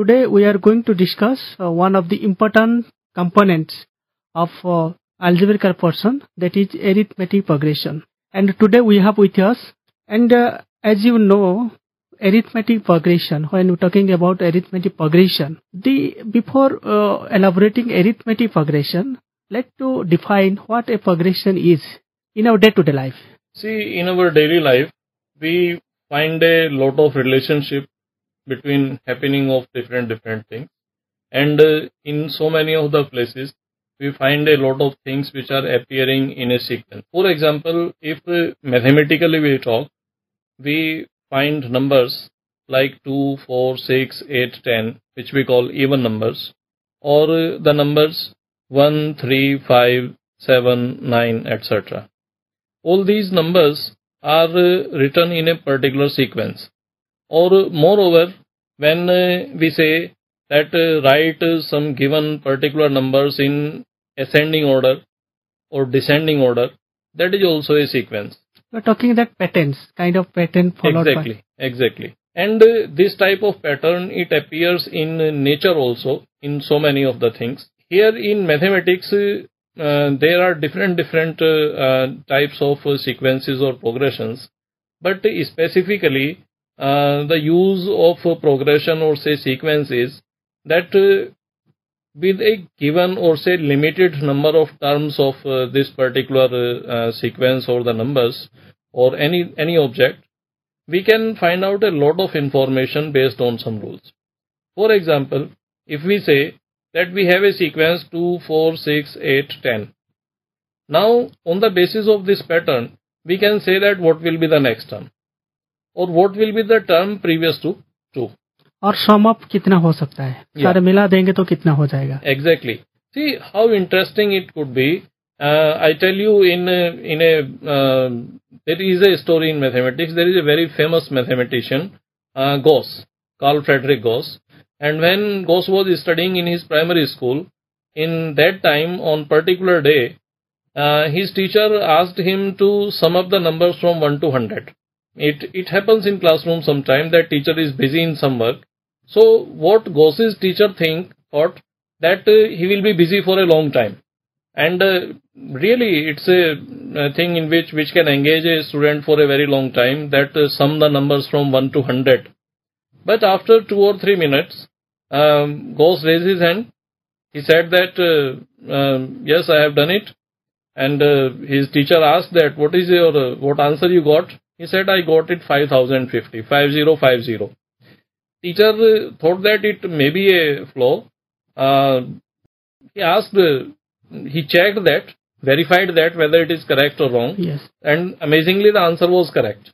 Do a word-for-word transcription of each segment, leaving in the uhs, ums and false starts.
today we are going to discuss uh, one of the important components of uh, algebraic operation, that is arithmetic progression. And today we have with us, and uh, as you know, arithmetic progression, when we're talking about arithmetic progression, the before uh, elaborating arithmetic progression, let's to define what a progression is in our day-to-day life. See, in our daily life, we find a lot of relationship between happening of different different things, and uh, in so many of the places we find a lot of things which are appearing in a sequence. For example, if uh, mathematically we talk, we find numbers like two, four, six, eight, ten, which we call even numbers, or uh, the numbers one, three, five, seven, nine, et cetera. All these numbers are uh, written in a particular sequence. Or uh, moreover, when uh, we say that uh, write uh, some given particular numbers in ascending order or descending order, that is also a sequence. We're talking that patterns, kind of pattern followed Exactly, by... exactly. And uh, this type of pattern, it appears in uh, nature also, in so many of the things. Here in mathematics, uh, uh, there are different different uh, uh, types of uh, sequences or progressions, but uh, specifically uh, the use of uh, progression or say sequences that uh, with a given or say limited number of terms of uh, this particular uh, uh, sequence or the numbers or any any object, we can find out a lot of information based on some rules. For example, if we say that we have a sequence two, four, six, eight, ten. Now, on the basis of this pattern, we can say that what will be the next term, or what will be the term previous to two. और sum up कितना हो सकता है, सारे मिला देंगे तो कितना हो जाएगा. Exactly. See how interesting it could be. Uh, I tell you, in a, in a uh, there is a story in mathematics. There is a very famous mathematician, uh, Gauss, Carl Friedrich Gauss. And when Gauss was studying in his primary school, in that time, on particular day, uh, his teacher asked him to sum up the numbers from one to one hundred. It, it happens in classroom sometime that teacher is busy in some work. So what Gauss's teacher think, thought that uh, he will be busy for a long time. And uh, really it's a, a thing in which, which can engage a student for a very long time, that uh, sum the numbers from one to one hundred. But after two or three minutes, um, Gauss raised his hand. He said that, uh, uh, yes, I have done it. And uh, his teacher asked that, what is your, uh, what answer you got? He said, I got it five thousand fifty, five thousand fifty. Teacher uh, thought that it may be a flaw. Uh, he asked, uh, he checked that, verified that whether it is correct or wrong. Yes. And amazingly, the answer was correct.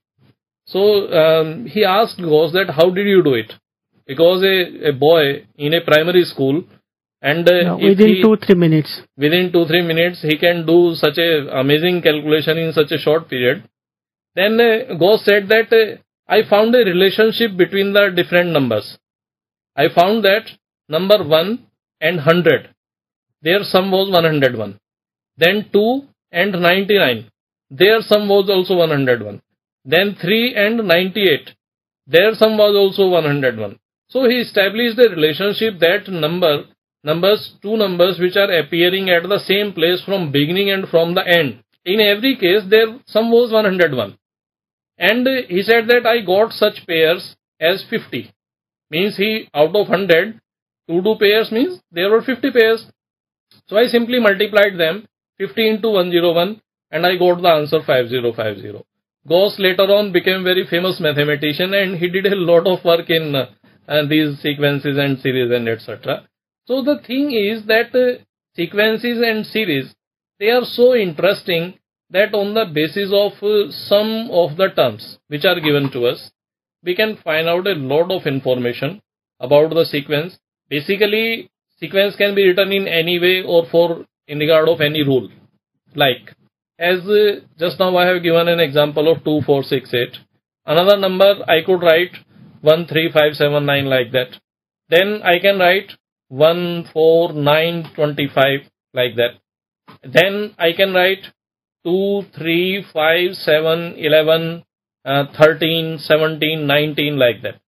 So um, he asked Gauss that, how did you do it? Because a, a boy in a primary school, and uh, no, within he, two three minutes, within two three minutes, he can do such a amazing calculation in such a short period. Then uh, Gauss said that uh, I found a relationship between the different numbers. I found that number one and one hundred, their sum was one hundred one. Then two and ninety-nine, their sum was also one hundred one. Then three and ninety-eight, their sum was also one hundred one. So he established a relationship that number numbers, two numbers which are appearing at the same place from beginning and from the end. In every case, their sum was one hundred one. And he said that I got such pairs as fifty. Means he, out of one hundred, two do pairs means there were fifty pairs. So I simply multiplied them, fifty into one hundred one, and I got the answer five thousand fifty. Gauss later on became very famous mathematician, and he did a lot of work in uh, uh, these sequences and series and et cetera. So the thing is that uh, sequences and series, they are so interesting that on the basis of uh, some of the terms which are given to us, we can find out a lot of information about the sequence. Basically, sequence can be written in any way or for in regard of any rule. Like, as uh, just now I have given an example of two, four, six, eight. Another number I could write one, three, five, seven, nine like that. Then I can write one, four, nine, twenty-five like that. Then I can write two, three, five, seven, eleven, uh, thirteen, seventeen, nineteen like that.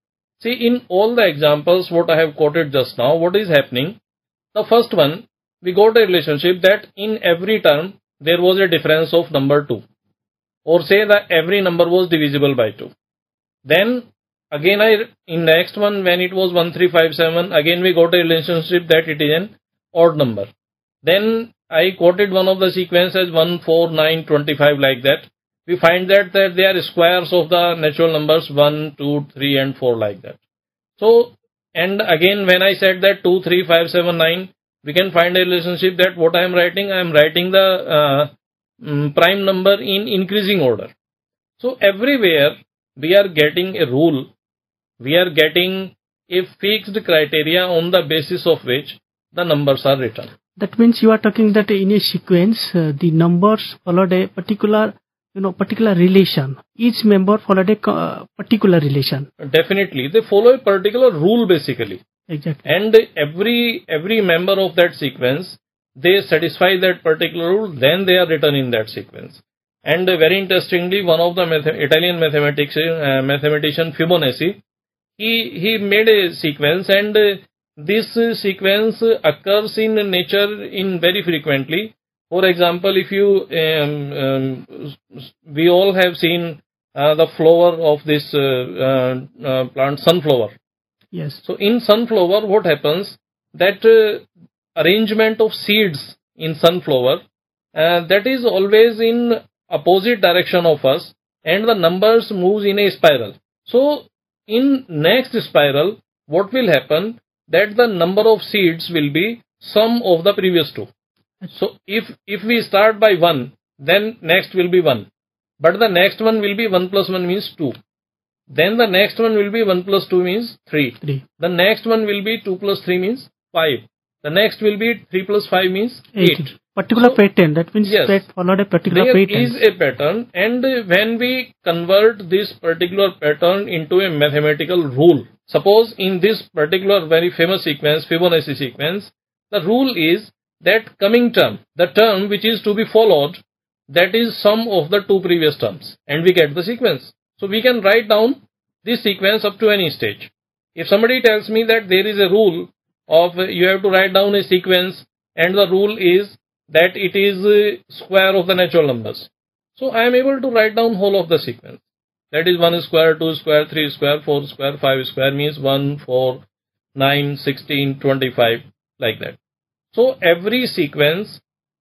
See, in all the examples what I have quoted just now, what is happening? The first one, we got a relationship that in every term there was a difference of number two, or say that every number was divisible by two. Then again, I in next one, when it was one three five seven, again we got a relationship that it is an odd number. Then I quoted one of the sequence as one four nine twenty-five, like that. We find that, that they are squares of the natural numbers one, two, three and four, like that. So, and again when I said that two, three, five, seven, nine, we can find a relationship that what I am writing, I am writing the uh, um, prime number in increasing order. So everywhere we are getting a rule, we are getting a fixed criteria on the basis of which the numbers are written. That means you are talking that in a sequence, uh, the numbers followed a particular you know, particular relation. Each member followed a uh, particular relation. Definitely. They follow a particular rule basically. Exactly. And every every member of that sequence, they satisfy that particular rule, then they are written in that sequence. And uh, very interestingly, one of the math Italian mathematics, uh, mathematician Fibonacci, he, he made a sequence, and uh, this uh, sequence occurs in nature in very frequently. For example, if you, um, um, we all have seen uh, the flower of this uh, uh, uh, plant, sunflower. Yes. So in sunflower, what happens, that uh, arrangement of seeds in sunflower, uh, that is always in opposite direction of us, and the numbers moves in a spiral. So in next spiral, what will happen, that the number of seeds will be sum of the previous two. So if if we start by one, then next will be one, but the next one will be one plus one means two. Then the next one will be one plus two means three. three. The next one will be two plus three means five. The next will be three plus five means eight. eight. Particular So, pattern, that means yes, that followed a particular there pattern. is a pattern, and when we convert this particular pattern into a mathematical rule, suppose in this particular very famous sequence, Fibonacci sequence, the rule is that coming term, the term which is to be followed, that is sum of the two previous terms, and we get the sequence. So we can write down this sequence up to any stage. If somebody tells me that there is a rule of uh, you have to write down a sequence, and the rule is that it is uh, square of the natural numbers, so I am able to write down whole of the sequence. That is one square, two square, three square, four square, five square, means one, four, nine, sixteen, twenty-five, like that. So every sequence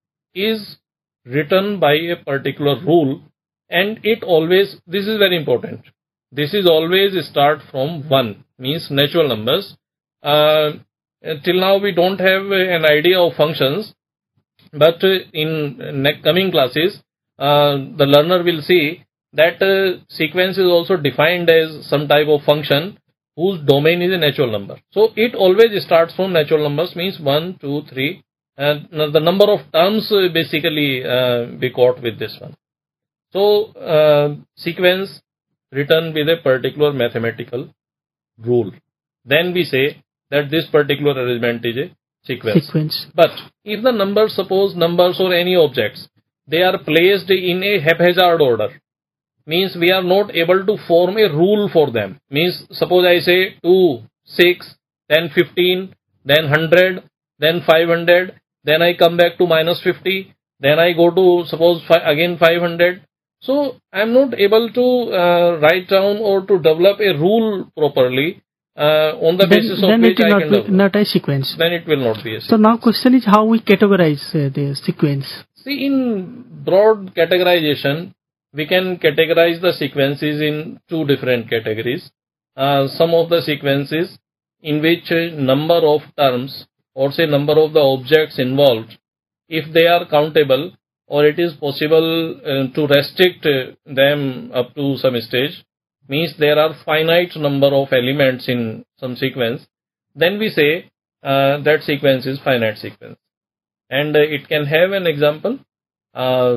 is written by a particular rule, and it always, this is very important, this is always start from one, means natural numbers. Uh, till now we don't have an idea of functions, but in coming classes, uh, the learner will see that uh, sequence is also defined as some type of function whose domain is a natural number. So it always starts from natural numbers, means one, two, three, and the number of terms uh, basically uh, be caught with this one. So uh, sequence written with a particular mathematical rule. Then we say that this particular arrangement is a sequence. sequence. But if the numbers, suppose numbers or any objects, they are placed in a haphazard order, means we are not able to form a rule for them. Means suppose I say two, six, then fifteen, then one hundred, then five hundred, then I come back to minus fifty, then I go to suppose fi- again five hundred. So I am not able to uh, write down or to develop a rule properly uh, on the then, basis then of which it I not can be, develop. not a sequence. Then it will not be a sequence. So now question is how we categorize uh, the sequence. See, in broad categorization, we can categorize the sequences in two different categories. Uh, some of the sequences in which a number of terms, or say number of the objects involved, if they are countable, or it is possible uh, to restrict uh, them up to some stage, means there are finite number of elements in some sequence, then we say uh, that sequence is finite sequence. And uh, it can have an example. Uh,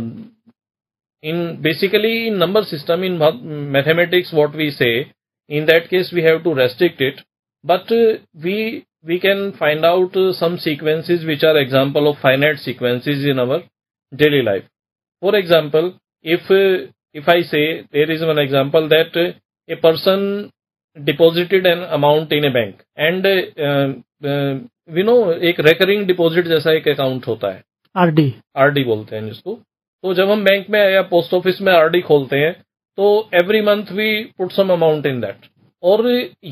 in basically in number system, in mathematics, what we say, in that case we have to restrict it, but uh, we we can find out uh, some sequences which are example of finite sequences in our daily life. For example, if uh, if I say there is one example that uh, a person deposited an amount in a bank and uh, uh, we know एक recurring deposit जैसा एक account होता है, R D R D बोलते हैं जिसको. तो जब हम बैंक में या पोस्ट ऑफिस में R D खोलते हैं तो every month we put some amount in that. और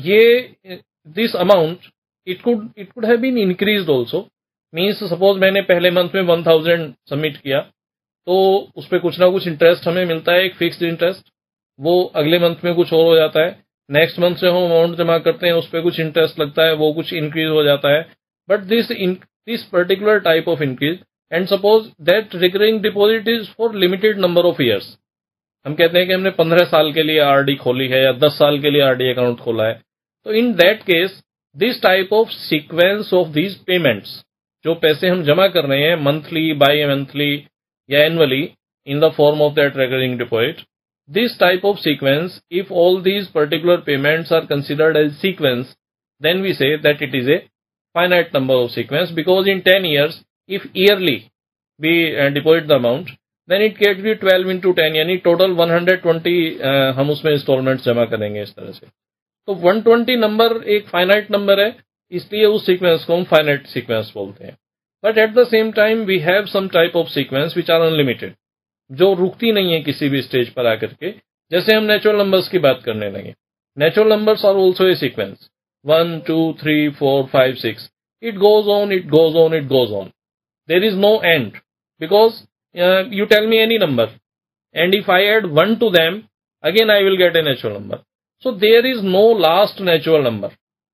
ये this amount it could it could have been increased also. Means suppose मैंने पहले मंथ में वन थाउजेंड सबमिट किया तो उस पर कुछ ना कुछ इंटरेस्ट हमें मिलता है, एक फिक्स्ड इंटरेस्ट. वो अगले मंथ में कुछ और हो जाता है. नेक्स्ट मंथ से हम अमाउंट जमा करते हैं, उस पर कुछ इंटरेस्ट लगता है, वो कुछ इंक्रीज हो जाता है. But this this particular type of increase and suppose that recurring deposit is for limited number of years. हम कहते हैं कि हमने पंद्रह साल के लिए आरडी खोली है या दस साल के लिए आरडी अकाउंट खोला है. तो in that case this type of sequence of these payments, जो पैसे हम जमा कर रहे हैं मंथली, बाई मंथली या annually in the form of that recurring deposit, this type of sequence, if all these particular payments are considered as sequence, then we say that it is a finite number of sequence, because in ten years, if yearly we uh, deposit the amount, then it can be twelve into ten, यानी total one hundred twenty uh, हम उसमें installments जमा करेंगे इस तरह से. तो one hundred twenty number एक finite number है, इसलिए उस sequence को हम finite sequence बोलते हैं. But at the same time, we have some type of sequence which are unlimited, जो रुकती नहीं है किसी भी स्टेज पर आकर के. जैसे हम नेचुरल नंबर्स की बात करने लगे. Natural numbers are also a sequence, one two three four five six. It goes on, it goes on, it goes on. There is no end, because you tell me any number and if I add one to them, again I will get a natural number. So there is no last natural number.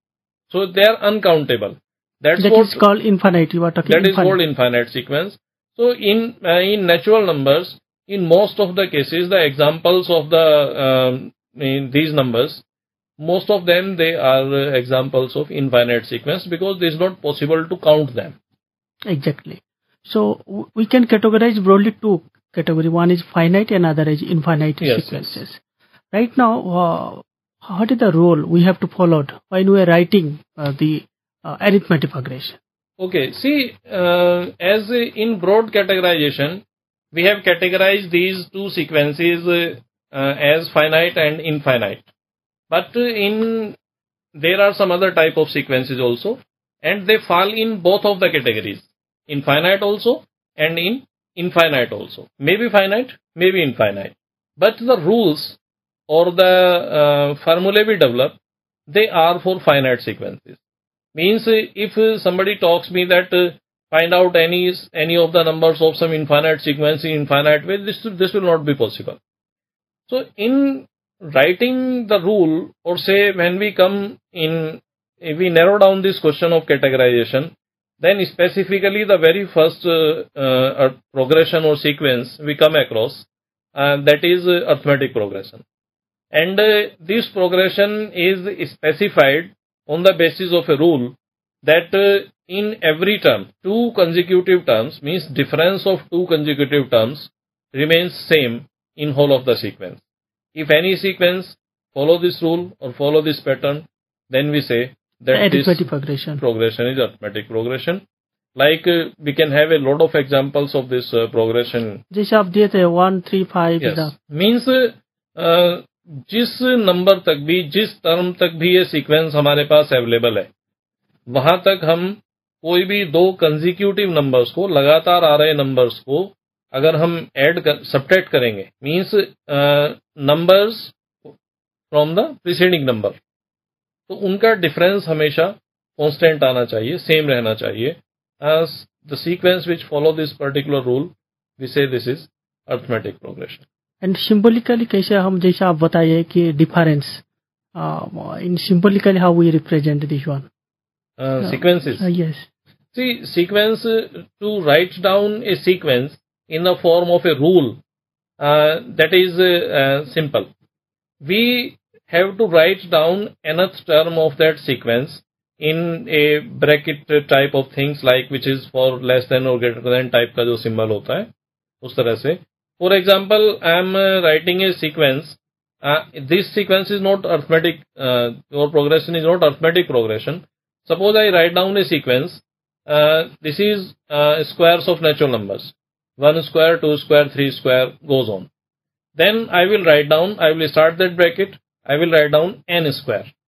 So they are uncountable. That's that what is called infinite. You are talking that infinite. is called infinite sequence. So in uh, in natural numbers, in most of the cases, the examples of the um, in these numbers, most of them they are uh, examples of infinite sequence, because it is not possible to count them. Exactly. So w- we can categorize broadly two categories. One is finite and other is infinite Yes, sequences. Right now, uh, what is the role we have to follow when we are writing uh, the uh, arithmetic progression? Okay, see, uh, as uh, in broad categorization, we have categorized these two sequences uh, uh, as finite and infinite. But uh, in there are some other type of sequences also, and they fall in both of the categories, infinite also and in infinite also. Maybe finite, maybe infinite. But the rules or the uh, formulae we develop, they are for finite sequences. Means uh, if uh, somebody talks me that uh, find out any any of the numbers of some infinite sequence in infinite way, this this will not be possible. So in writing the rule, or say when we come in, if we narrow down this question of categorization, then specifically the very first uh, uh, progression or sequence we come across, uh, that is uh, arithmetic progression. And uh, this progression is specified on the basis of a rule that uh, in every term, two consecutive terms, means difference of two consecutive terms, remains same in whole of the sequence. If any sequence follow this rule or follow this pattern, then we say that Arithmetic this progression. progression is arithmetic progression. Like uh, we can have a lot of examples of this uh, progression. जैसे आप दिए थे one three five. Yes. Means uh, जिस number तक भी, जिस term तक भी ये सीक्वेंस हमारे पास अवेलेबल है, वहां तक हम कोई भी दो कंसेक्यूटिव नंबर्स को, लगातार आ रहे नंबर्स को अगर हम ऐड कर सब्ट्रैक्ट करेंगे, means numbers from the preceding number, तो उनका डिफरेंस हमेशा कांस्टेंट आना चाहिए, सेम रहना चाहिए. The sequence which follow this particular rule, we say this is arithmetic progression. And symbolically कैसे हम, जैसे आप बताइए कि difference in symbolically how we represent this one sequences. Yes. See, sequence, uh, to write down a sequence in the form of a rule, uh, that is uh, uh, simple. We have to write down nth term of that sequence in a bracket type of things, like which is for less than or greater than type का जो symbol होता है, उस तरह से. For example, I am uh, writing a sequence. Uh, this sequence is not arithmetic, uh, or progression is not arithmetic progression. Suppose I write down a sequence. Uh, this is uh, squares of natural numbers. one square, two square, three square, goes on. Then I will write down, I will start that bracket, I will write down n square.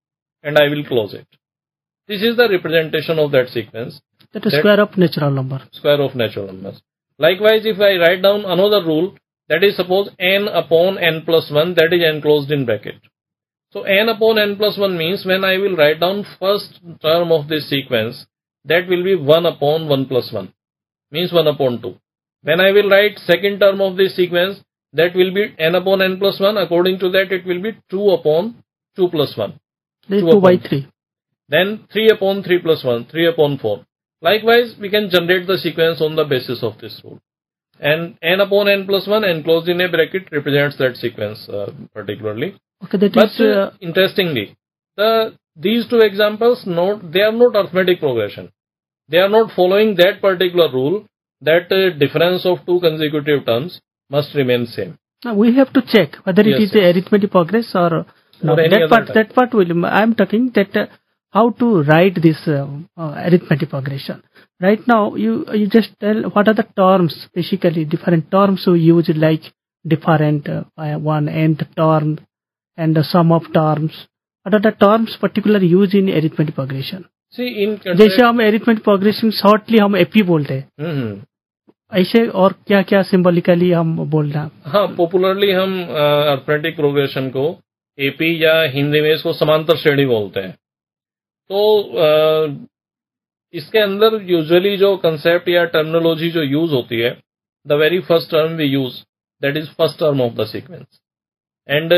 and I will close it. This is the representation of that sequence. That is square of natural number. Square of natural numbers. Likewise, if I write down another rule, that is suppose n upon n plus one, that is enclosed in bracket. So n upon n plus one means when I will write down first term of this sequence, that will be one upon one plus one, means one upon two. When I will write second term of this sequence, that will be n upon n plus one. According to that, it will be two upon two plus one. two by three. Then three upon three plus one, three upon four. Likewise, we can generate the sequence on the basis of this rule. And n upon n plus one enclosed in a bracket represents that sequence uh, particularly. Okay, that but is, uh, interestingly, the these two examples, not, they are not arithmetic progression. They are not following that particular rule that uh, difference of two consecutive terms must remain same. Now we have to check whether yes, it is yes. a arithmetic progress or not. Or That part, type. that part will. I am talking that uh, how to write this uh, uh, arithmetic progression. Right now, you you just tell what are the terms, basically different terms we use, like different uh, one nth term and the sum of terms. What are the terms particularly used in arithmetic progression? See, in जैसे हम arithmetic progression shortly हम A P बोलते हैं, mm-hmm. ऐसे और क्या क्या symbolically हम बोल रहे हैं? हाँ, पॉपुलरली हम अर्थमेटिक प्रोग्रेशन को एपी या हिंदी में इसको समांतर श्रेणी बोलते हैं. तो uh, इसके अंदर यूजुअली जो कंसेप्ट या टर्मिनोलॉजी जो यूज होती है, the very first term we use, that is first term of the sequence. And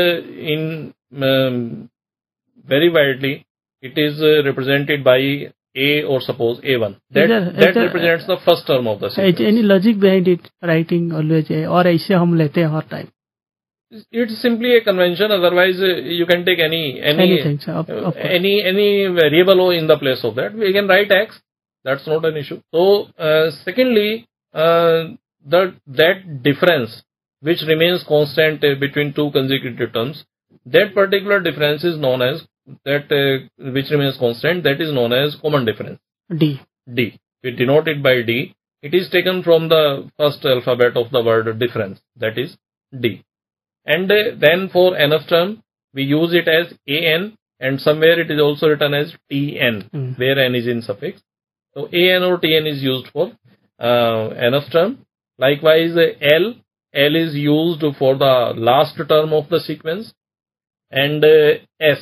in very widely, it is uh, represented by A or suppose A one. That, there, that there, represents the first term of the sequence. Any logic behind it, writing always A, or ऐसे हम लेते हैं हर time? It's simply a convention. Otherwise, uh, you can take any any Anything, sir, of, of uh, any any variable O in the place of that. We can write X. That's not an issue. So, uh, secondly, uh, the that difference which remains constant uh, between two consecutive terms, that particular difference is known as that uh, which remains constant, that is known as common difference. D. D. We denote it by D. It is taken from the first alphabet of the word difference, that is D. And uh, then for nth term, we use it as an, and somewhere it is also written as tn, mm. where n is in suffix. So an or tn is used for uh, nth term. Likewise, uh, L. L is used for the last term of the sequence. And uh, S.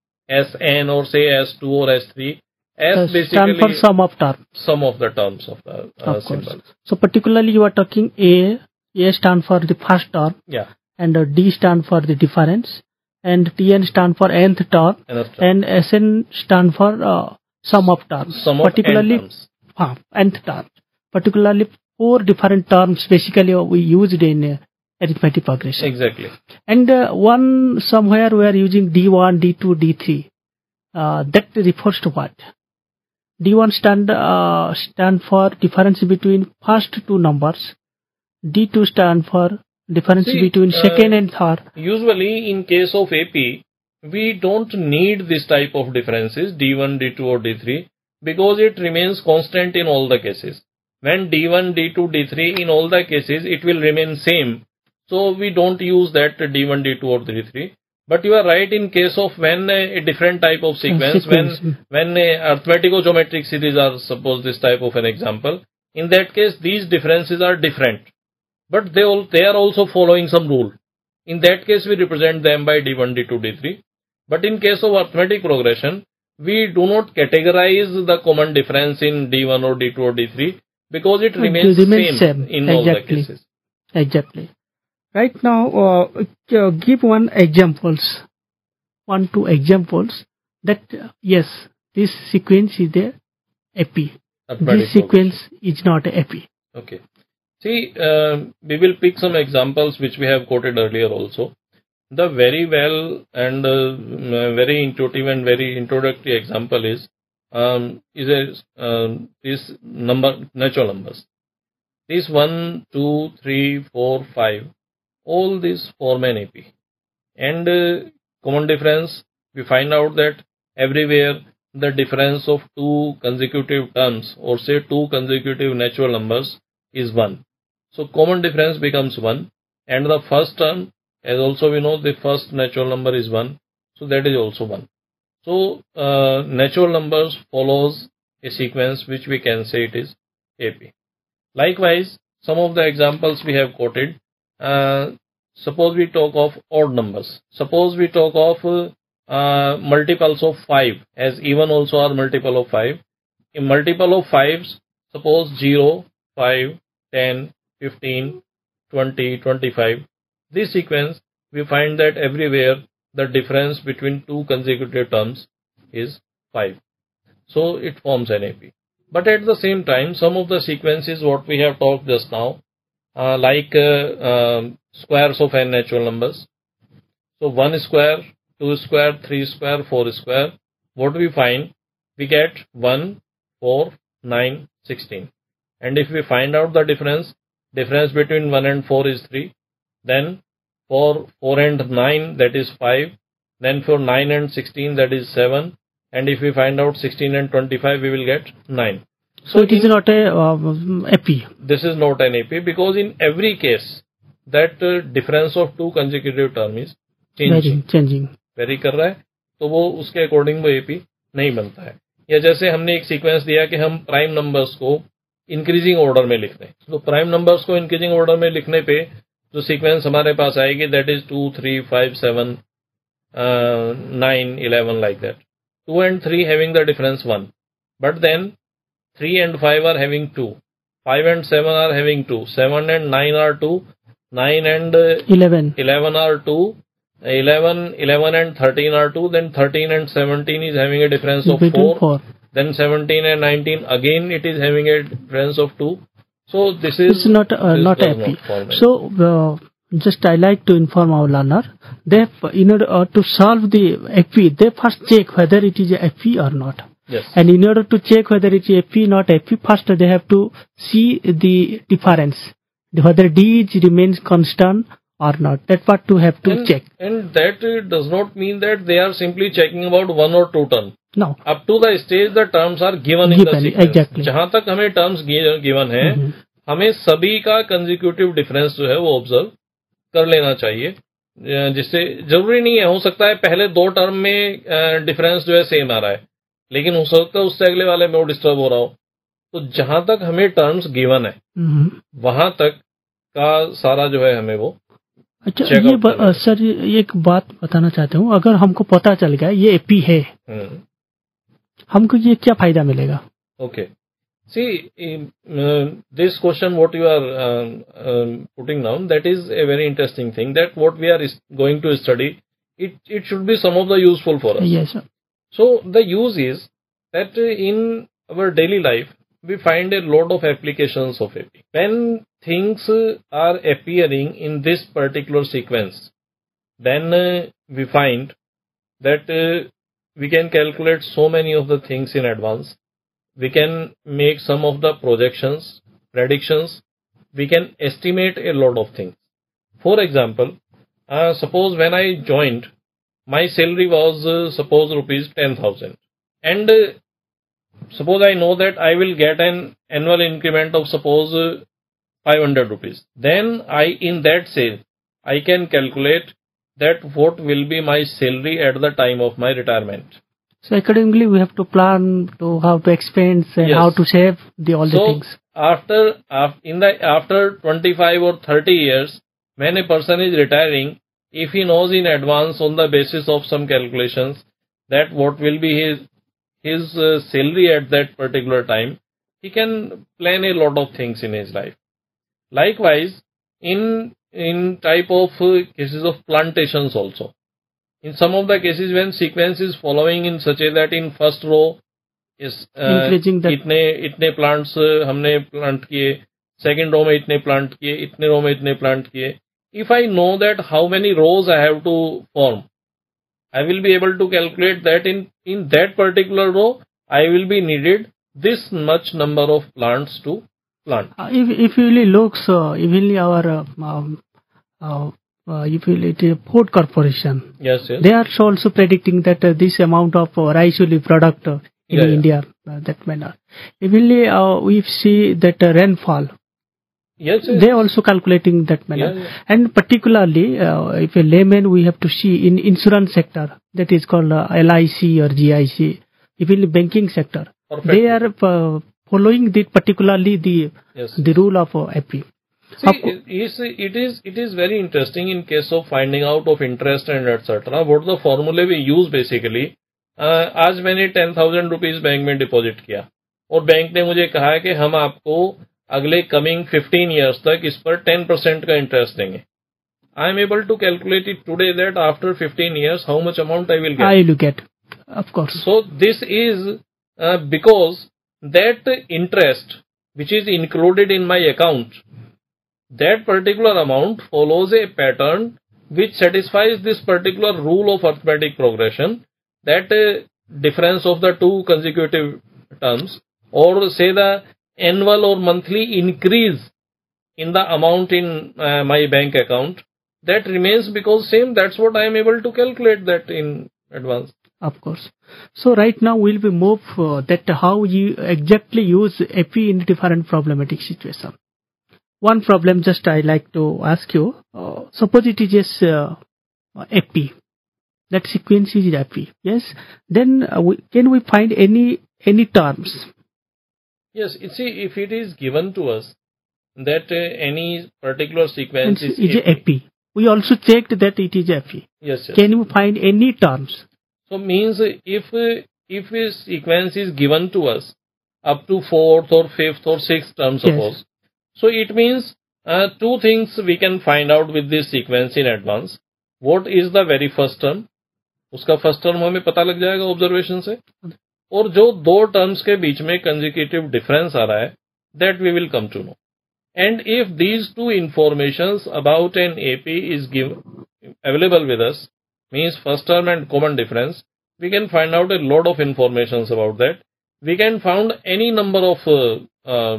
Sn or say S two or S three. S uh, basically stand for sum of terms. Sum of the terms of the uh, of symbol. So particularly you are talking A. A stand for the first term. Yeah. And uh, D stand for the difference. And Tn stand for nth term. Nth term. And Sn stand for uh, sum of terms. Sum of particularly, n terms. Uh, nth term. Particularly four different terms basically we used in uh, arithmetic progression. Exactly. And uh, one somewhere we are using D one, D two, D three. Uh, that refers to what? D one stand uh, stand for difference between first two numbers. D two stand for difference See, between uh, second and third. Usually in case of A P, we don't need this type of differences, D one, D two or D three, because it remains constant in all the cases. When D one, D two, D three, in all the cases, it will remain same. So we don't use that D one, D two or D three. But you are right in case of when a, a different type of sequence, sequence. when when a arithmetico-geometric series are, suppose this type of an example, in that case these differences are different. But they all, they are also following some rule. In that case we represent them by D one, D two, D three. But in case of arithmetic progression, we do not categorize the common difference in D one or D two or D three because it remains, it remains same, same in exactly. all the cases. Exactly. Right now, uh, give one examples, one two examples that uh, yes, this sequence is a A P. This sequence is not a P. Okay. See, uh, we will pick some examples which we have quoted earlier also. The very well and uh, very intuitive and very introductory example is um, is a uh, is number natural numbers. These one, two, three, four, five. All these form an A P. And uh, common difference, we find out that everywhere the difference of two consecutive terms or say two consecutive natural numbers is one. So common difference becomes one. And the first term, as also we know, the first natural number is one. So that is also one. So uh, natural numbers follows a sequence which we can say it is A P. Likewise, some of the examples we have quoted. Uh, suppose we talk of odd numbers. Suppose we talk of uh, uh, multiples of five, as even also are multiple of five. In multiple of fives, suppose zero, five, ten, fifteen, twenty, twenty-five. This sequence, we find that everywhere the difference between two consecutive terms is five. So it forms an A P. But at the same time, some of the sequences what we have talked just now, uh, like uh, um, squares of n natural numbers. So one square, two square, three square, four square. What we find? We get one, four, nine, sixteen. And if we find out the difference, difference between one and four is three. Then for four and nine, that is five. Then for nine and sixteen, that is seven. And if we find out sixteen and twenty-five, we will get nine. So, so it is not a uh, A P. This is not an A P because in every case, that uh, difference of two consecutive term is changing. changing. Vary कर रहा है, तो वो उसके according वो A P नहीं बनता है. या जैसे हमने एक सीक्वेंस दिया कि हम प्राइम नंबर्स को इंक्रीजिंग ऑर्डर में लिख दें. तो प्राइम नंबर्स को इंक्रीजिंग ऑर्डर में लिखने पे जो सीक्वेंस हमारे पास आएगी, that is two three five seven nine eleven like that. two and three having the difference one, but then three and five are having two, five and seven are having two, seven and nine are two, nine and uh, eleven. eleven are two, eleven, eleven and thirteen are two, then thirteen and seventeen is having a difference of four, four, then seventeen and nineteen again it is having a difference of two. So this is it's not uh, this not A P. Not so uh, just I like to inform our learner, they in order uh, to solve the A P, they first check whether it is a P or not. Yes. And in order to check whether it is A P not A P, first they have to see the difference, whether D remains constant or not. That's what to have to and, check. And that uh, does not mean that they are simply checking about one or two terms. No. Up to the stage the terms are given, given in the sequence. Exactly. जहाँ तक हमें terms given है, mm-hmm. हमें सभी का consecutive difference जो है वो observe कर लेना चाहिए, जिससे जरूरी नहीं है, हो सकता है पहले दो टर्म में डिफरेंस जो है सेम आ रहा है, लेकिन हो सकता है उससे अगले वाले में वो डिस्टर्ब हो रहा हो. तो जहां तक हमें टर्म्स गिवन है वहां तक का सारा जो है हमें वो. अच्छा, ये ब, सर एक बात बताना चाहते हूँ, अगर हमको पता चल गया ये एपी है, हमको ये क्या फायदा मिलेगा? Okay, see, uh, this question what you are uh, uh, putting down, that is a very interesting thing, that what we are going to study, it, it should be some of the useful for us. Yes, sir. So the use is that in our daily life, we find a lot of applications of A P. When things are appearing in this particular sequence, then uh, we find that uh, we can calculate so many of the things in advance. We can make some of the projections, predictions. We can estimate a lot of things. For example, uh, suppose when I joined, my salary was uh, suppose rupees ten thousand, and uh, suppose I know that I will get an annual increment of suppose uh, five hundred rupees. Then I, in that sale, I can calculate that what will be my salary at the time of my retirement. So accordingly, we have to plan to how to expense and yes. how to save the all so the things. After in the after twenty-five or thirty years, when a person is retiring, if he knows in advance on the basis of some calculations that what will be his his uh, salary at that particular time, he can plan a lot of things in his life. Likewise, in in type of uh, cases of plantations also. In some of the cases when sequence is following in such a that in first row is uh, इतने इतने plants uh, हमने plant किए, second row में इतने plant किए, इतने row में इतने plant किए. If I know that how many rows I have to form, I will be able to calculate that in in that particular row I will be needed this much number of plants to plant. Uh, if if you really looks, uh, even our uh, um, uh, Uh, if it is Ford Corporation, yes, yes, they are also predicting that uh, this amount of uh, rice will be product uh, in yeah, India, yeah. uh, that manner. Evenly, uh, we see that uh, rainfall Yes, yes. They also calculating that manner. Yeah, yeah. And particularly, uh, if a layman, we have to see in insurance sector, that is called uh, L I C or G I C, even in banking sector, Perfectly. they are uh, following the particularly the Yes. the rule of uh, A P. See, it is, it is it is very interesting in case of finding out of interest and et cetera. What the formula we use basically, uh, आज मैंने ten thousand rupees bank में deposit किया और bank ने मुझे कहा है कि हम आपको अगले कमिंग फिफ्टीन ईयर्स तक इस पर टेन परसेंट का इंटरेस्ट देंगे. I am able to calculate it today that after fifteen years how much amount I will get. I will get, of course. So this is uh, because that interest which is included in my account, that particular amount follows a pattern which satisfies this particular rule of arithmetic progression, that uh, difference of the two consecutive terms, or say the annual or monthly increase in the amount in uh, my bank account, that remains because same. That's what I am able to calculate that in advance. Of course. So right now we'll be move uh, that how you exactly use A P in different problematic situation. One problem just I like to ask you. Uh, suppose it is just uh, A P. That sequence is A P. Yes. Then uh, we, can we find any any terms? Yes. You see, if it is given to us that uh, any particular sequence is, is A P. A P. We also checked that it is A P. Yes, yes. Can you find any terms? So means if if a sequence is given to us up to fourth or fifth or sixth term, suppose, yes. So it means uh, two things we can find out with this sequence in advance. What is the very first term? उसका first term हमें पता लग जाएगा observation से. और जो दो terms के बीच में consecutive difference आ रहा है, that we will come to know. And if these two informations about an A P is given available with us, means first term and common difference, we can find out a lot of informations about that. We can find any number of uh, uh,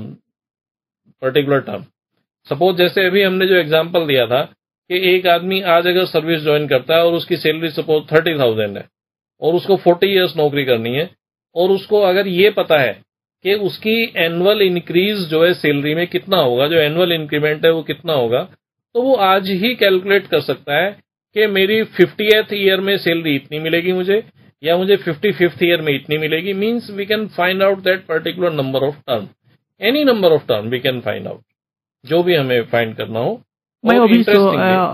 particular term. Suppose जैसे अभी हमने जो example दिया था कि एक आदमी आज अगर सर्विस ज्वाइन करता है और उसकी सैलरी सपोज थर्टी थाउजेंड है और उसको फोर्टी इयर्स नौकरी करनी है और उसको अगर ये पता है कि उसकी एनुअल इंक्रीज जो है सैलरी में कितना होगा, जो एनुअल इंक्रीमेंट है वो कितना होगा, तो वो आज ही कैलकुलेट कर सकता है कि मेरी फिफ्टीएथ ईयर में सैलरी इतनी मिलेगी मुझे या मुझे फिफ्टी फिफ्थ ईयर में इतनी मिलेगी. Means we can find out that particular number of term, any number of term we can find out, जो भी हमें फाइंड करना हो. मैं अभी तो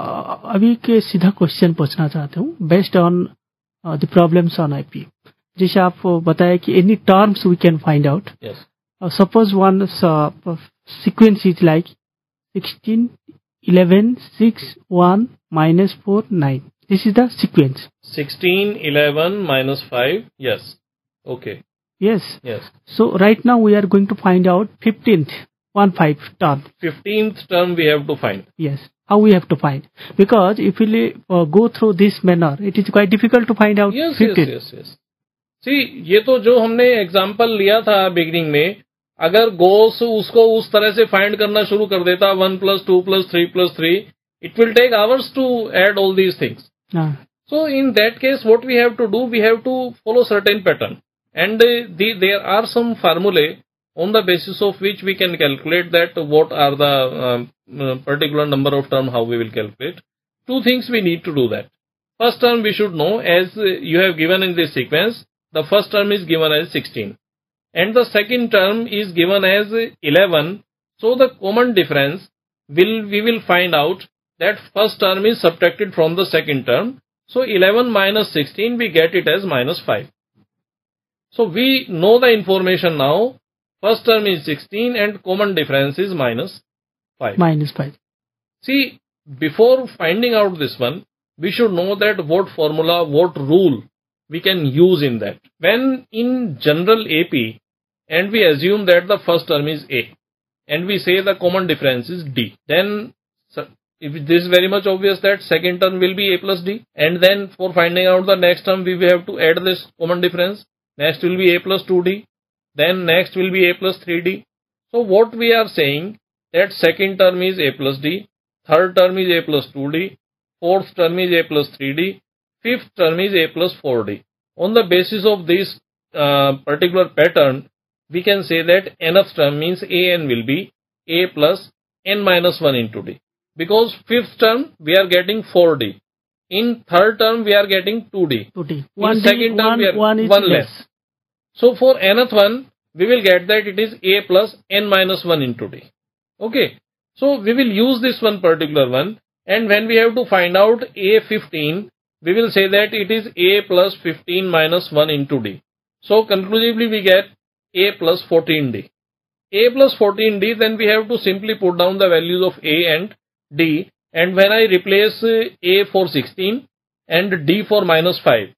अभी के सीधा क्वेश्चन पूछना चाहता हूँ based on the problems on IP. जैसे आप बताया कि any terms we can find out. Suppose one sequence is like sixteen eleven six one minus four nine. This is the sequence. Sixteen eleven minus five. Yes. Okay. Yes. Yes. So right now we are going to find out fifteenth. One five term. Fifteenth term we have to find. Yes. How we have to find? Because if we uh, go through this manner, it is quite difficult to find out. Yes, fifteenth. Yes, yes, yes. See, ये तो जो हमने example लिया था beginning में, अगर गोस उसको उस तरह से फाइंड करना शुरू कर देता one plus two plus three plus three, it will take hours to add all these things. So in that case, what we have to do, we have to follow certain pattern, and uh, the, there are some formulae on the basis of which we can calculate that what are the um, uh, particular number of term, how we will calculate. Two things we need to do that. First term we should know, as uh, you have given in this sequence, the first term is given as sixteen and the second term is given as eleven. So the common difference will we will find out that first term is subtracted from the second term. So eleven minus sixteen, we get it as minus five. So we know the information now. First term is sixteen and common difference is minus five. Minus five. See, before finding out this one, we should know that what formula, what rule we can use in that. When in general A P and we assume that the first term is A and we say the common difference is D, then if this is very much obvious that second term will be A plus D, and then for finding out the next term we have to add this common difference. Next will be A plus two D. Then next will be A plus three D. So what we are saying, that second term is A plus D, third term is A plus two D, fourth term is A plus three D, fifth term is A plus four D. On the basis of this uh, particular pattern, we can say that nth term means A n will be A plus n minus one into d. Because fifth term we are getting four d. In third term we are getting two d. two d. In second term one, we are one, is one less. less. So for nth one we will get that it is a plus n minus one into d. Okay. So we will use this one particular one, and when we have to find out a fifteen, we will say that it is a plus fifteen minus one into d. So conclusively we get a plus fourteen d. A plus fourteen d, then we have to simply put down the values of a and d, and when I replace a for sixteen and d for minus five,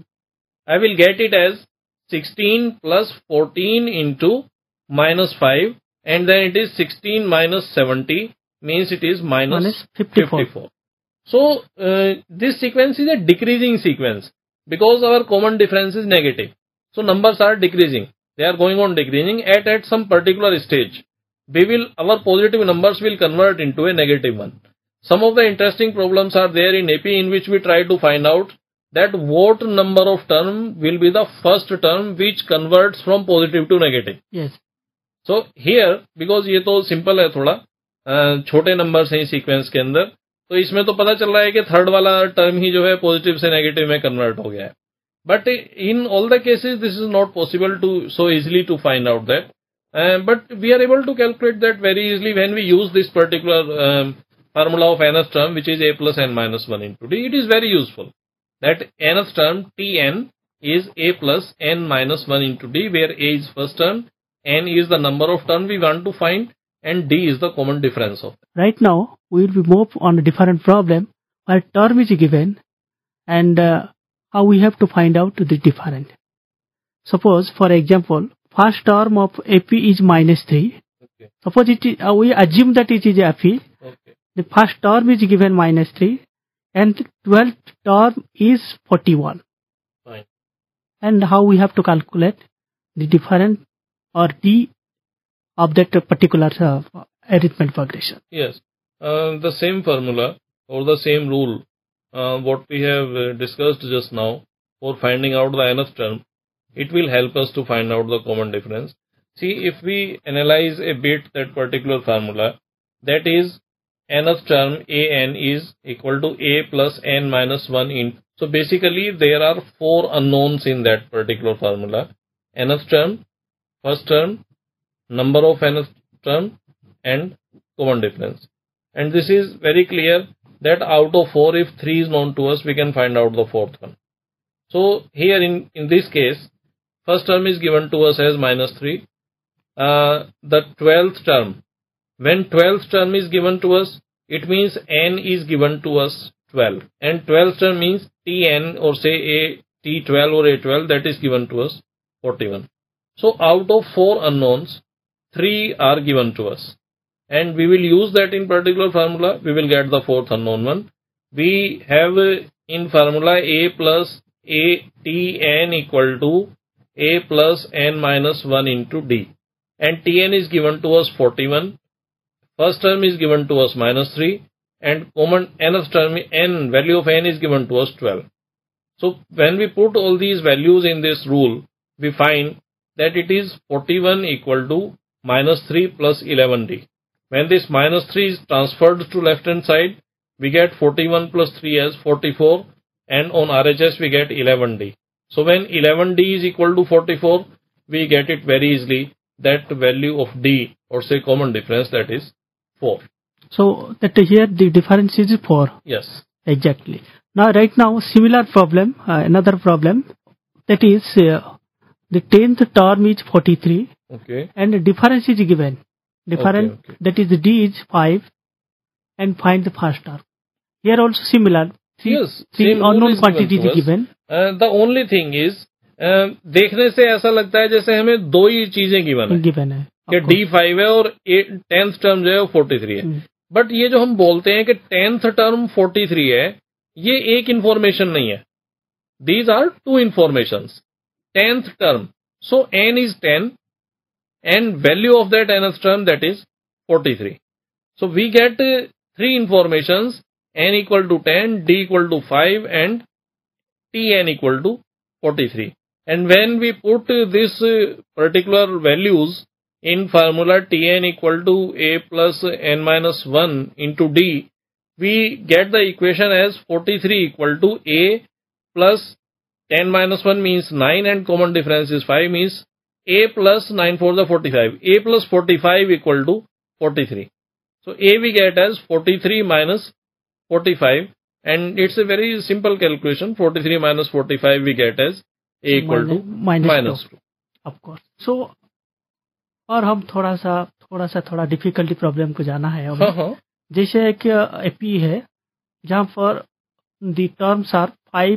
I will get it as sixteen plus fourteen into minus five, and then it is sixteen minus seventy, means it is minus, minus fifty-four. fifty-four. So uh, this sequence is a decreasing sequence because our common difference is negative. So numbers are decreasing. They are going on decreasing. At at some particular stage, we will our positive numbers will convert into a negative one. Some of the interesting problems are there in A P in which we try to find out that what number of term will be the first term which converts from positive to negative. Yes. So here, because ये तो simple है थोड़ा, छोटे numbers हैं sequence के अंदर, तो इसमें तो पता चल रहा है कि third वाला term ही जो है positive से negative में convert हो गया है. But in all the cases, this is not possible to so easily to find out that. Uh, but we are able to calculate that very easily when we use this particular um, formula of nth term, which is a plus n minus one into d. It is very useful. That nth term Tn is a plus n minus one into d, where a is first term, n is the number of term we want to find, and d is the common difference of it. Right now, we will move on a different problem where term is given and uh, how we have to find out the difference. Suppose, for example, first term of A P is minus three. Okay. Suppose it is, uh, we assume that it is A P. Okay. The first term is given minus three and twelfth term is forty-one. Fine. And how we have to calculate the difference or d of that particular uh, arithmetic progression. Yes. Uh, the same formula or the same rule uh, what we have uh, discussed just now for finding out the nth term, it will help us to find out the common difference. See, if we analyze a bit that particular formula, that is nth term an is equal to a plus n minus one in. So basically there are four unknowns in that particular formula. Nth term, first term, number of nth term, and common difference. And this is very clear that out of four, if three is known to us, we can find out the fourth one. So here in, in this case, first term is given to us as minus three. Uh, the twelfth term, when twelfth term is given to us, it means n is given to us twelve. And twelfth term means Tn, or say a T twelve or A twelve, that is given to us forty-one. So out of four unknowns, three are given to us. And we will use that in particular formula, we will get the fourth unknown one. We have uh, in formula a plus a Tn equal to a plus n minus one into d. And Tn is given to us forty-one. First term is given to us minus three. And common nth term, n, value of n is given to us twelve. So when we put all these values in this rule, we find that it is forty-one equal to minus three plus eleven d. When this minus three is transferred to left hand side, we get forty-one plus three as forty-four, and on R H S we get eleven d. So when eleven d is equal to forty-four, we get it very easily that value of d, or say common difference, that is four. So that here the difference is four. Yes. Exactly. Now right now similar problem, uh, another problem, that is uh, the tenth term is forty-three. Okay. And the difference is given. Difference, okay, okay. That is d is five, and find the first term. Here also similar. Three, yes. Three unknown quantity is given. Uh, the only thing is, uh, देखने से ऐसा लगता है जैसे हमें दो ही चीजें given है. Given है. कि डी फाइव है और टेंथ टर्म जो है वो फोर्टी थ्री है. बट ये जो हम बोलते हैं कि टेंथ टर्म फोर्टी थ्री है, ये एक इंफॉर्मेशन नहीं है. These are two informations. Tenth term, so n is ten and value of that nth term, that is forty-three. So we get uh, three informations, n equal to ten, d equal to five, and tn equal to forty-three. And when we put uh, these uh, particular values in formula Tn equal to a plus n minus one into d, we get the equation as forty-three equal to a plus ten minus one means nine and common difference is five means a plus nine for the forty-five. A plus forty-five equal to forty-three. So a we get as forty-three minus forty-five, and it's a very simple calculation. forty-three minus forty-five we get as a equal to minus, minus two. Of course. So और हम थोड़ा सा थोड़ा सा थोड़ा difficulty problem को जाना है हमें। हाँ हाँ। जैसे एक एपी है जहाँ पर the terms are five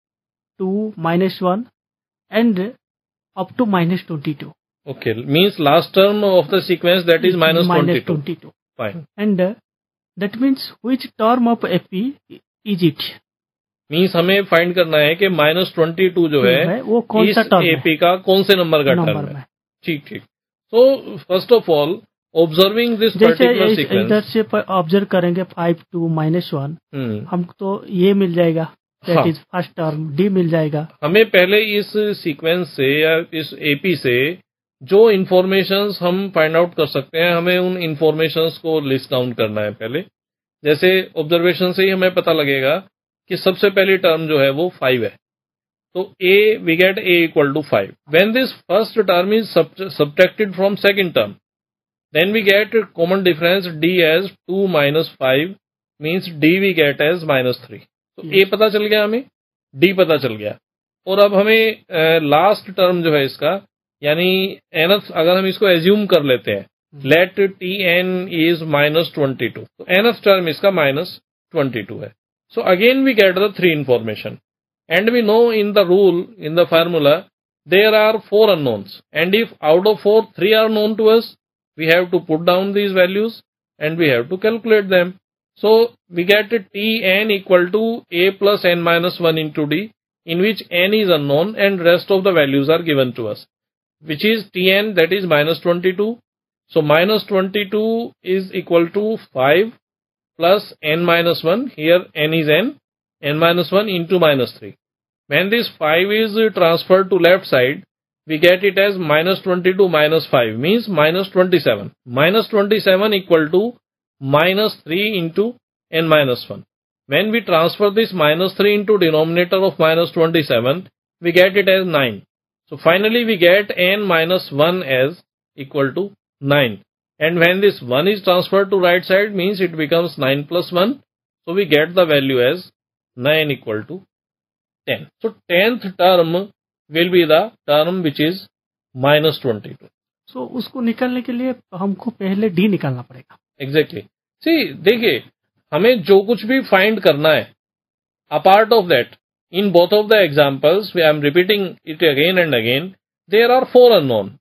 two minus one and up to minus twenty-two. Okay, means last term of the sequence that is minus, minus twenty-two. twenty-two. Fine. And uh, that means which term of A P is it? Means हमें find करना है कि minus twenty to जो है वो कौन सा term है? एपी का कौन से नंबर का टर्म है? ठीक ठीक। So first of all, observing this particular sequence, इधर से ऑब्जर्व करेंगे फाइव टू माइनस वन, हमको तो ये मिल जाएगा, that is first term, d मिल जाएगा। हमें पहले इस सीक्वेंस से या इस एपी से जो इन्फॉर्मेशंस हम फाइंड आउट कर सकते हैं, हमें उन इन्फॉर्मेशंस को लिस्ट डाउन करना है पहले। जैसे ऑब्जर्वेशन से ही हमें पता लगेगा कि सबसे पहली टर्म जो है वो फाइव है, तो a we get a equal to five. When this first term is subtracted from second term, then we get common difference d as two minus five means d we get as minus three. तो a पता चल गया, हमें D पता चल गया, और अब हमें लास्ट टर्म जो है इसका, यानी एनथ, अगर हम इसको एज्यूम कर लेते हैं, let t n is minus twenty two, तो एनथ टर्म इसका माइनस ट्वेंटी टू है। So again we get the three information, and we know in the rule, in the formula, there are four unknowns, and if out of four three are known to us, we have to put down these values and we have to calculate them. So we get Tn equal to a plus n minus one into d, in which n is unknown and rest of the values are given to us, which is Tn, that is minus twenty-two. So minus twenty-two is equal to five plus n minus one, here n is n, n minus one into minus three. When this five is transferred to left side, we get it as minus twenty-two minus five means minus twenty-seven. Minus twenty-seven equal to minus three into n minus one. When we transfer this minus three into denominator of minus twenty-seven, we get it as nine. So finally we get n minus one as equal to nine. And when this one is transferred to right side, means it becomes nine plus one. So we get the value as nine equal to ten. So tenth term will be the term which is minus twenty-two. So उसको निकालने के लिए हमको पहले d निकालना पड़ेगा। Exactly. सी देखिए, हमें जो कुछ भी फाइंड करना है, apart of that, in both of the examples, I am repeating it again and again, there are four unknown.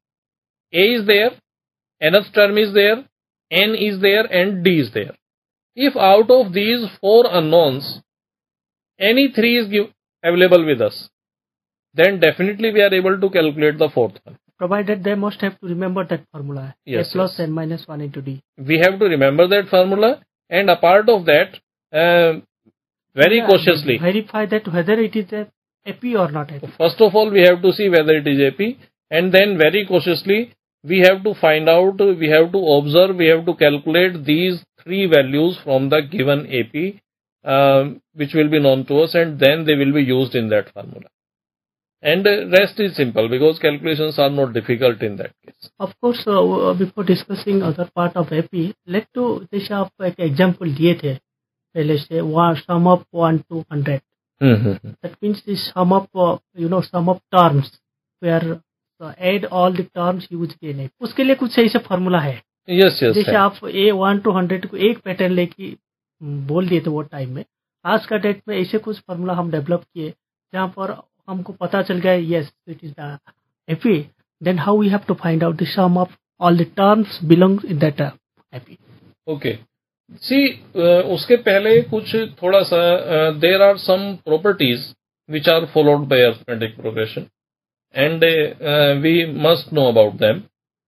A is there, nth term is there, n is there, and d is there. If out of these four unknowns, any three is give, available with us, then definitely we are able to calculate the fourth one. Provided they must have to remember that formula. Yes, A plus yes. n minus one into d. We have to remember that formula, and apart of that, uh, very yeah, cautiously verify that whether it is a AP or not A P. First of all, we have to see whether it is A P, and then very cautiously we have to find out, we have to observe, we have to calculate these three values from the given A P, um, which will be known to us, and then they will be used in that formula. And rest is simple because calculations are not difficult in that case. Of course, uh, before discussing other part of A P, let to जैसे आप एक example दिए थे पहले से, sum of one to hundred. Mm-hmm. That means the sum of uh, you know sum of terms where uh, add all the terms used in it. उसके लिए कुछ सही से formula है. Yes, yes. जैसे आप a one to hundred को एक पैटर्न लेके बोल दिए थे वो टाइम में, आज का डेट में ऐसे कुछ फार्मूला हम डेवलप किए जहाँ पर हमको पता चल गया yes it is the A P. Then how we have to find out the sum of all the terms belong in that uh, A P. Okay. See, uh, उसके पहले कुछ थोड़ा सा uh, there are some properties which are followed by arithmetic progression, and uh, we must know about them.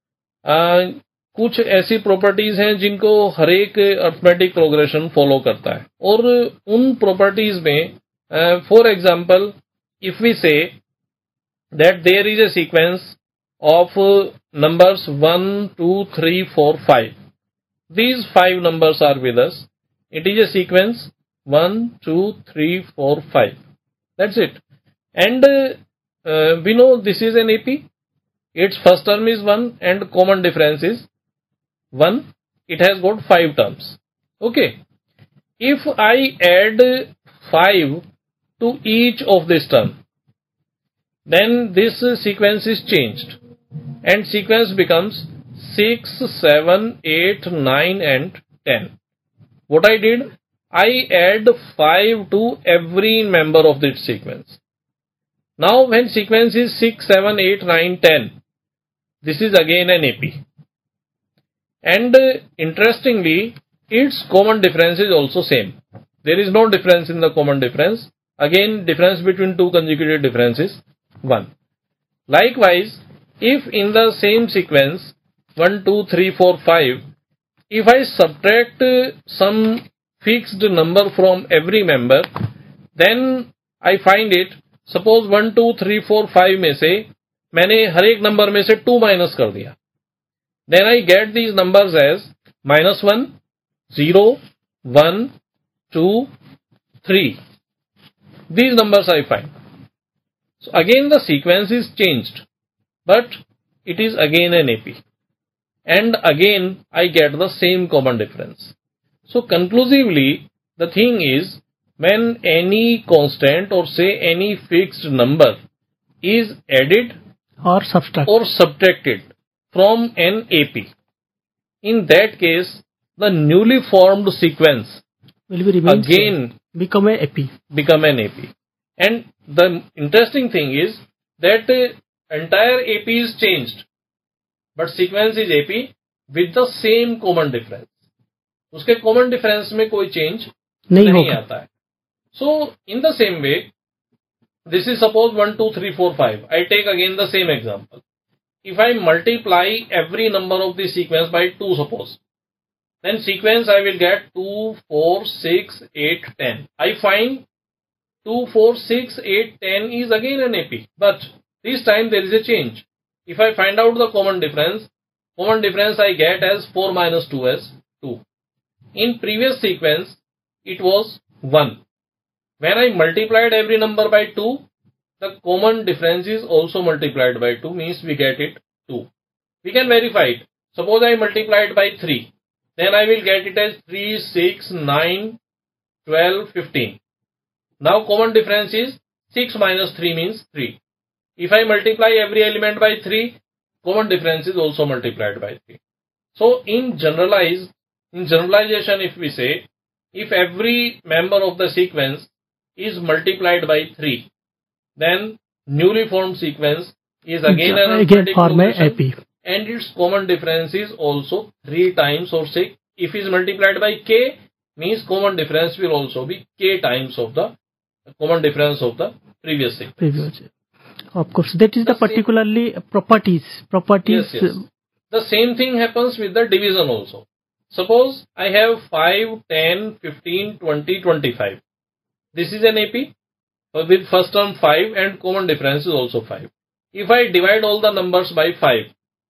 Uh, कुछ ऐसी properties हैं जिनको हर एक अर्थमेटिक प्रोग्रेशन फॉलो करता है, और उन प्रॉपर्टीज में for example if we say that there is a sequence of uh, numbers one, two, three, four, five. These five numbers are with us. It is a sequence one, two, three, four, five. That's it. And uh, uh, we know this is an A P. Its first term is one and common difference is one. It has got five terms. Okay. If I add five to each of this term, then this sequence is changed and sequence becomes six, seven, eight, nine and ten. What I did, I add five to every member of this sequence. Now when sequence is six, seven, eight, nine, ten, this is again an A P. And uh, interestingly, its common difference is also same. There is no difference in the common difference. Again, difference between two consecutive differences is one. Likewise, if in the same sequence one, two, three, four, five, if I subtract uh, some fixed number from every member, then I find it, suppose one, two, three, four, five में से मैंने हर एक number में से two minus कर दिया, then I get these numbers as minus one, zero, one, two, three. These numbers I find. So again the sequence is changed, but it is again an A P. And again I get the same common difference. So conclusively, the thing is, when any constant or say any fixed number is added or subtracted or subtracted from an A P, in that case the newly formed sequence will be remain again same. become a A P. Become an A P. And the interesting thing is that uh, entire A P is changed, but sequence is A P with the same common difference. उसके common difference में कोई change नहीं, नहीं आता है. So in the same way, this is suppose one, two, three, four, five. I take again the same example. If I multiply every number of the sequence by two, suppose, then sequence I will get two, four, six, eight, ten. I find two, four, six, eight, ten is again an A P, but this time there is a change. If I find out the common difference, common difference I get as four minus two as two. In previous sequence, it was one. When I multiplied every number by two, the common difference is also multiplied by two, means we get it two. We can verify it. Suppose I multiplied by three, then I will get it as three, six, nine, twelve, fifteen. Now common difference is six minus three means three. If I multiply every element by three, common difference is also multiplied by three. So in generalize, in generalization, if we say, if every member of the sequence is multiplied by three, then newly formed sequence is again an again form A P, and its common difference is also three times or say, if is multiplied by k, means common difference will also be k times of the common difference of the previous sequence. Previous. Of course, that is the, the particularly same, properties. Properties. Yes, yes. The same thing happens with the division also. Suppose I have five, ten, fifteen, twenty, twenty-five. This is an A P with first term five and common difference is also five. If I divide all the numbers by five,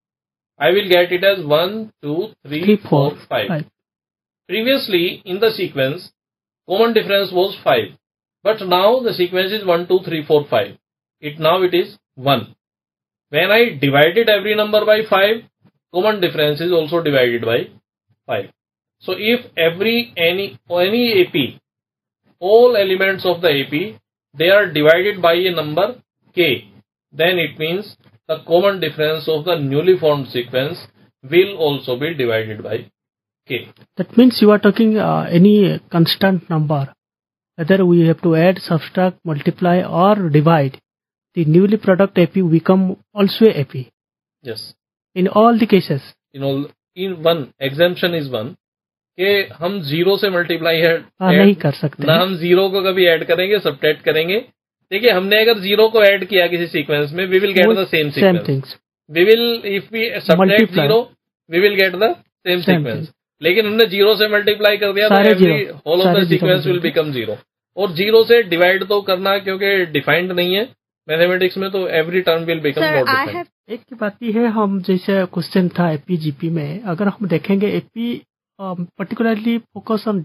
I will get it as one, two, three, three four, five. five. Previously in the sequence, common difference was five. But now the sequence is one, two, three, four, five. It now it is one. When I divided every number by five, common difference is also divided by five. So if every any any A P, all elements of the A P, they are divided by a number k, then it means the common difference of the newly formed sequence will also be divided by k. That means you are talking uh, any constant number, whether we have to add, subtract, multiply or divide, the newly product A P become also A P. Yes. In all the cases. In all, in one exemption is one कि हम zero से multiply है नहीं कर सकते ना, हम zero को कभी ऐड करेंगे, सब्ट्रैक्ट करेंगे. देखिए हमने अगर जीरो को ऐड किया किसी सीक्वेंस में, we will get the same sequence. We will if we subtract zero, we will get the same sequence. लेकिन हमने जीरो से मल्टीप्लाई कर दिया तो every whole of the sequence will become zero. और जीरो से डिवाइड तो करना क्योंकि डिफाइंड नहीं है, मैथमेटिक्स में तो every term will become more different. एक की बात ये है, हम जैसे क्वेश्चन था एपी जीपी में, अगर हम देखेंगे AP particularly focus on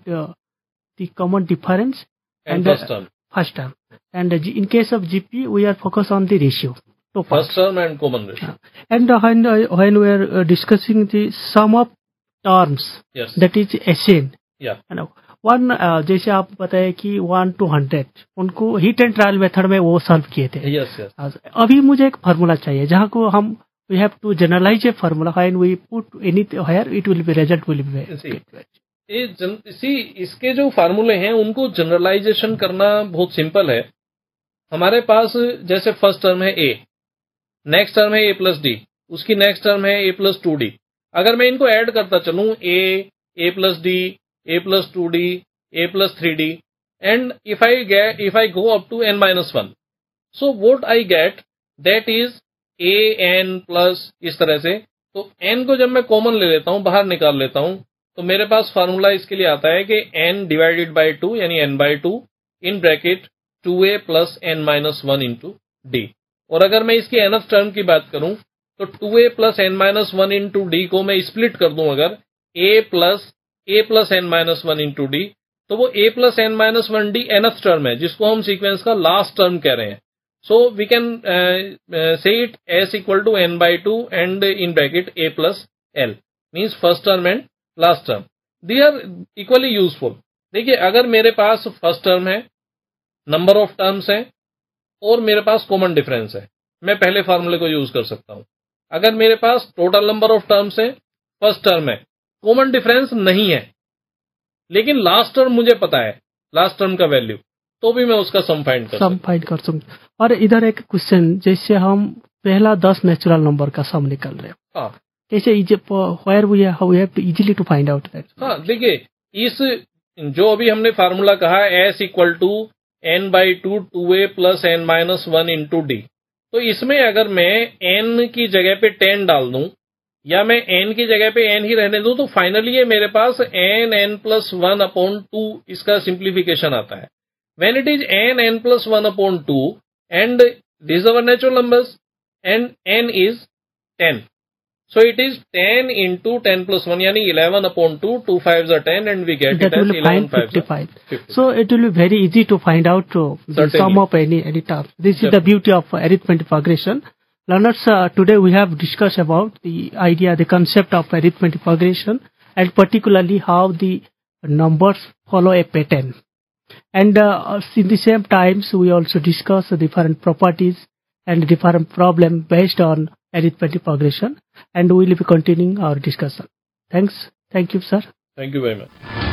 the common difference and first term first term and in case of GP we are focus on the ratio to first term and common ratio. Yeah. And uh, when, uh, when we are uh, discussing the sum of terms, yes, that is S N. Yeah. You know, one uh, जैसे आप बताए कि one to hundred, उनको hit and trial method में वो solve किए थे। yes, yes. अभी मुझे एक फार्मूला चाहिए जहाँ को हम we have to generalize a formula when we put anything where it will be result will be see, ये जन, इसी इसके जो फार्मूले हैं उनको जनरलाइजेशन करना बहुत सिंपल है। हमारे पास जैसे फर्स्ट टर्म है ए, नेक्स्ट टर्म है ए प्लस डी, उसकी नेक्स्ट टर्म है ए प्लस टू डी। अगर मैं इनको ऐड करता चलूं a, a plus d, a plus two d, a plus three d, and if I get if I go up to n minus one, so what I get that is a n plus, इस तरह से। तो N को जब मैं common ले लेता हूं, बाहर निकाल लेता हूं, तो मेरे पास फार्मूला इसके लिए आता है कि एन डिवाइडेड बाई टू यानी n by two in bracket two a plus n minus one into d. और अगर मैं इसकी nth टर्म की बात करूं तो two a plus n minus one into d को मैं स्प्लिट कर दूं अगर a plus a plus n minus one into d, तो वो a plus n minus one d nth term है जिसको हम सीक्वेंस का लास्ट टर्म कह रहे हैं। So we can say it S equal to n by two and in bracket a plus l means first term and last term, they are equally useful. देखिए अगर मेरे पास फर्स्ट टर्म है, number of terms है और मेरे पास common difference है, मैं पहले फार्मूले को यूज कर सकता हूं। अगर मेरे पास टोटल नंबर ऑफ टर्म्स है, फर्स्ट टर्म है, कॉमन डिफरेंस नहीं है, लेकिन लास्ट टर्म मुझे पता है, लास्ट टर्म का वैल्यू, तो भी मैं उसका सम फाइंड कर सम फाइंड कर सकूं। और इधर एक क्वेश्चन, जैसे हम पहला दस नेचुरल नंबर का सम निकल रहे हैं, हाँ, कैसे where we have to easily to find out that. हाँ, देखिए इस जो अभी हमने फार्मूला कहा S equal to n by two two a plus n minus one into d, तो इसमें अगर मैं एन की जगह पे टेन डाल दूं या मैं एन की जगह पे एन ही रहने दूं, तो फाइनली ये मेरे पास n n plus one upon two इसका सिंप्लीफिकेशन आता है। When it is n n plus one upon two and this our natural numbers and n is ten, so it is ten into ten plus one यानी eleven upon two, two fives are ten and we get that it as eleven fives fifty-five. So it will be very easy to find out uh, the sum of any any term. This is the beauty of uh, arithmetic progression. Learners, uh, today we have discussed about the idea, the concept of arithmetic progression, and particularly how the numbers follow a pattern. And uh, in the same times we also discuss the different properties and different problem based on arithmetic progression, and we will be continuing our discussion. Thanks. Thank you, sir. Thank you very much.